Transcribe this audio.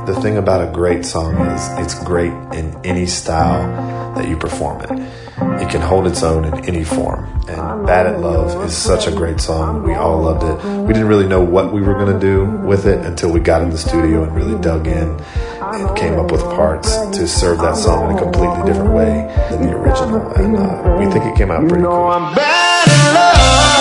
The thing about a great song is it's great in any style that you perform it. It can hold its own in any form. And Bad at Love is such a great song. We all loved it. We didn't really know what we were going to do with it until we got in the studio and really dug in and came up with parts to serve that song in a completely different way than the original. And we think it came out pretty cool. I'm bad at love.